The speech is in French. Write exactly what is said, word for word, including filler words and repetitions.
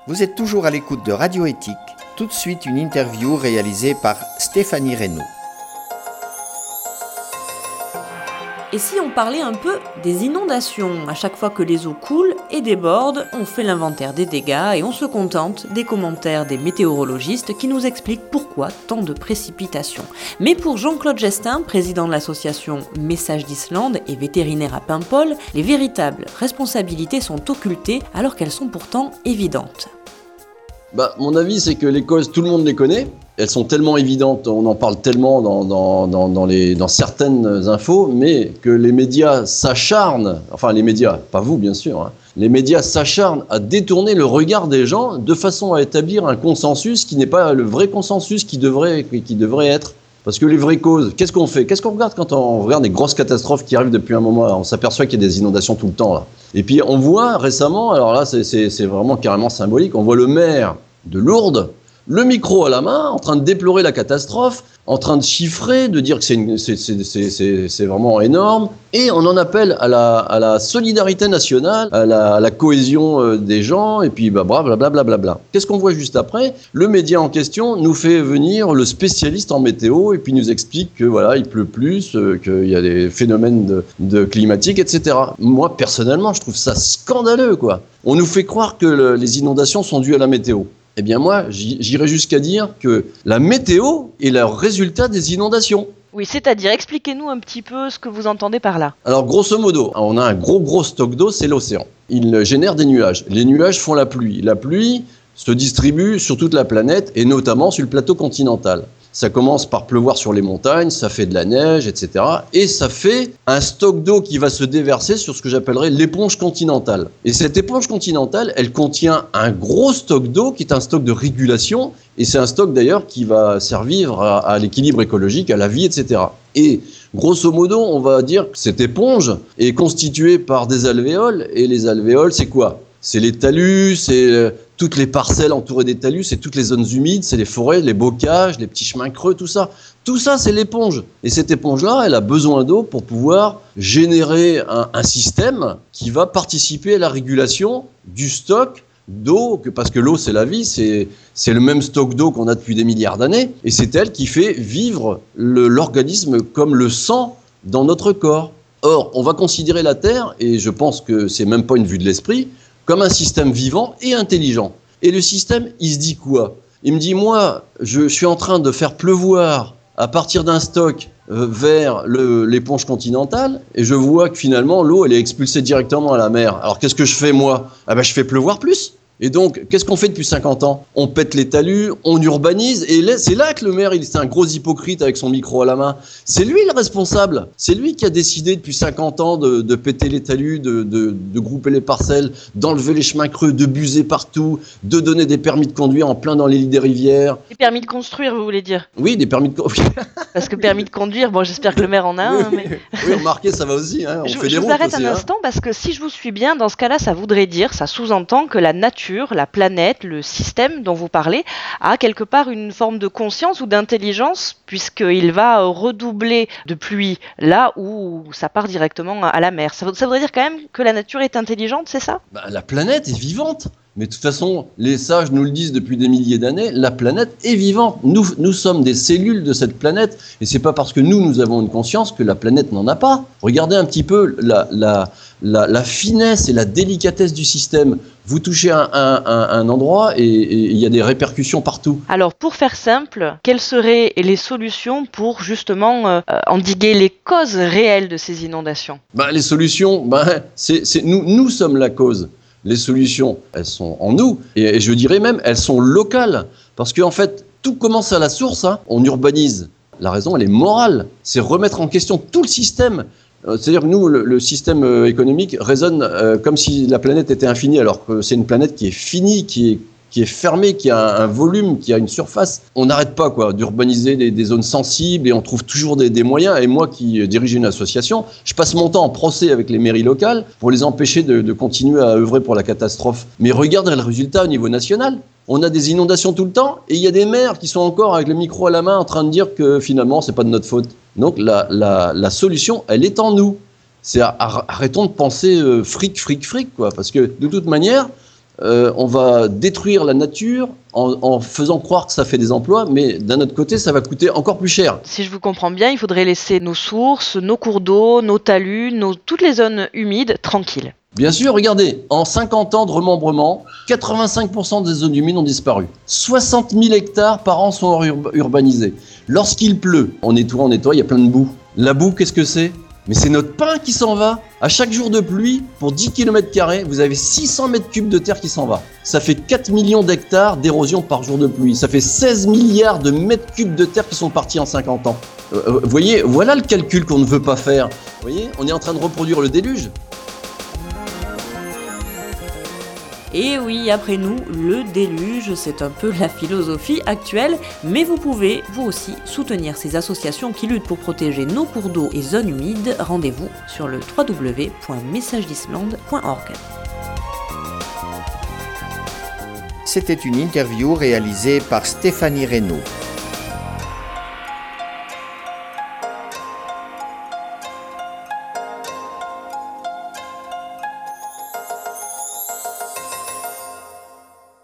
Vous êtes toujours à l'écoute de Radio Éthique. Tout de suite, une interview réalisée par Stéphanie Reynaud. Et si on parlait un peu des inondations? À chaque fois que les eaux coulent et débordent, on fait l'inventaire des dégâts et on se contente des commentaires des météorologistes qui nous expliquent pourquoi tant de précipitations. Mais pour Jean-Claude Gestin, président de l'association Messages d'Islande et vétérinaire à Paimpol, les véritables responsabilités sont occultées alors qu'elles sont pourtant évidentes. Bah, mon avis, c'est que les causes, tout le monde les connaît. Elles sont tellement évidentes, on en parle tellement dans, dans, dans, dans, les, dans certaines infos, mais que les médias s'acharnent, enfin les médias, pas vous bien sûr, hein, les médias s'acharnent à détourner le regard des gens de façon à établir un consensus qui n'est pas le vrai consensus qui devrait, qui devrait être. Parce que les vraies causes, qu'est-ce qu'on fait? Qu'est-ce qu'on regarde quand on regarde des grosses catastrophes qui arrivent depuis un moment? On s'aperçoit qu'il y a des inondations tout le temps, là. Et puis on voit récemment, alors là c'est, c'est, c'est vraiment carrément symbolique, on voit le maire de Lourdes, le micro à la main, en train de déplorer la catastrophe, en train de chiffrer, de dire que c'est, une, c'est, c'est, c'est, c'est, c'est vraiment énorme. Et on en appelle à la, à la solidarité nationale, à la, à la cohésion des gens, et puis bah, blablabla. Bla, bla, bla. Qu'est-ce qu'on voit juste après? Le média en question nous fait venir le spécialiste en météo, et puis nous explique que voilà, il pleut plus, euh, qu'il y a des phénomènes de, de climatiques, et cetera. Moi, personnellement, je trouve ça scandaleux, quoi. On nous fait croire que le, les inondations sont dues à la météo. Eh bien moi, j'irais jusqu'à dire que la météo est le résultat des inondations. Oui, c'est-à-dire, expliquez-nous un petit peu ce que vous entendez par là. Alors, grosso modo, on a un gros gros stock d'eau, c'est l'océan. Il génère des nuages. Les nuages font la pluie. La pluie se distribue sur toute la planète et notamment sur le plateau continental. Ça commence par pleuvoir sur les montagnes, ça fait de la neige, et cetera. Et ça fait un stock d'eau qui va se déverser sur ce que j'appellerais l'éponge continentale. Et cette éponge continentale, elle contient un gros stock d'eau qui est un stock de régulation. Et c'est un stock d'ailleurs qui va servir à, à l'équilibre écologique, à la vie, et cetera. Et grosso modo, on va dire que cette éponge est constituée par des alvéoles. Et les alvéoles, c'est quoi? C'est les talus, c'est toutes les parcelles entourées des talus, c'est toutes les zones humides, c'est les forêts, les bocages, les petits chemins creux, tout ça. Tout ça, c'est l'éponge. Et cette éponge-là, elle a besoin d'eau pour pouvoir générer un, un système qui va participer à la régulation du stock d'eau, parce que l'eau, c'est la vie, c'est, c'est le même stock d'eau qu'on a depuis des milliards d'années, et c'est elle qui fait vivre le, l'organisme comme le sang dans notre corps. Or, on va considérer la Terre, et je pense que c'est même pas une vue de l'esprit, comme un système vivant et intelligent. Et le système, il se dit quoi? Il me dit, moi, je suis en train de faire pleuvoir à partir d'un stock euh, vers le, l'éponge continentale, et je vois que finalement, l'eau, elle est expulsée directement à la mer. Alors qu'est-ce que je fais, moi? Ah ben, je fais pleuvoir plus. Et donc, qu'est-ce qu'on fait depuis cinquante ans? On pète les talus, on urbanise, et là, c'est là que le maire, il, c'est un gros hypocrite avec son micro à la main. C'est lui le responsable. C'est lui qui a décidé depuis cinquante ans de, de péter les talus, de, de, de grouper les parcelles, d'enlever les chemins creux, de buser partout, de donner des permis de conduire en plein dans les lits des rivières. Des permis de construire, vous voulez dire? Oui, des permis de conduire. Parce que permis de conduire, bon, j'espère que le maire en a un. Oui, mais... oui, remarquez, ça va aussi. Hein. On je fait je des vous routes arrête aussi, un hein. instant, parce que si je vous suis bien, dans ce cas-là, ça voudrait dire, ça sous-entend que la nature, la planète, le système dont vous parlez, a quelque part une forme de conscience ou d'intelligence, puisqu'il va redoubler de pluie là où ça part directement à la mer. Ça, ça voudrait dire quand même que la nature est intelligente, c'est ça? Bah, la planète est vivante. Mais de toute façon, les sages nous le disent depuis des milliers d'années, la planète est vivante. Nous, nous sommes des cellules de cette planète. Et c'est pas parce que nous, nous avons une conscience que la planète n'en a pas. Regardez un petit peu la, la, la, la finesse et la délicatesse du système. Vous touchez un, un, un, un endroit et il y a des répercussions partout. Alors, pour faire simple, quelles seraient les solutions pour justement euh, endiguer les causes réelles de ces inondations? Ben, les solutions, ben, c'est, c'est, nous, nous sommes la cause. Les solutions, elles sont en nous, et je dirais même, elles sont locales. Parce qu'en fait, tout commence à la source, hein. On urbanise. La raison, elle est morale. C'est remettre en question tout le système. C'est-à-dire que nous, le, le système économique résonne euh, comme si la planète était infinie, alors que c'est une planète qui est finie, qui est qui est fermé, qui a un volume, qui a une surface. On n'arrête pas quoi, d'urbaniser des, des zones sensibles et on trouve toujours des, des moyens. Et moi qui dirige une association, je passe mon temps en procès avec les mairies locales pour les empêcher de, de continuer à œuvrer pour la catastrophe. Mais regardez le résultat au niveau national. On a des inondations tout le temps et il y a des maires qui sont encore avec le micro à la main en train de dire que finalement c'est pas de notre faute. Donc la, la, la solution, elle est en nous. C'est arrêtons de penser fric, fric, fric quoi, parce que de toute manière, euh, on va détruire la nature en, en faisant croire que ça fait des emplois, mais d'un autre côté, ça va coûter encore plus cher. Si je vous comprends bien, il faudrait laisser nos sources, nos cours d'eau, nos talus, nos... toutes les zones humides tranquilles. Bien sûr, regardez, en cinquante ans de remembrement, quatre-vingt-cinq pour cent des zones humides ont disparu. soixante mille hectares par an sont ur- urbanisés. Lorsqu'il pleut, on nettoie, on nettoie, il y a plein de boue. La boue, qu'est-ce que c'est ? Mais c'est notre pain qui s'en va. À chaque jour de pluie, pour dix kilomètres carrés, vous avez six cents mètres cubes de terre qui s'en va. Ça fait quatre millions d'hectares d'érosion par jour de pluie. Ça fait seize milliards de mètres cubes de terre qui sont partis en cinquante ans. Euh, vous voyez, voilà le calcul qu'on ne veut pas faire. Vous voyez, on est en train de reproduire le déluge. Et oui, après nous, le déluge, c'est un peu la philosophie actuelle, mais vous pouvez, vous aussi, soutenir ces associations qui luttent pour protéger nos cours d'eau et zones humides. Rendez-vous sur le w w w point message d'Islande point org. C'était une interview réalisée par Stéphanie Reynaud.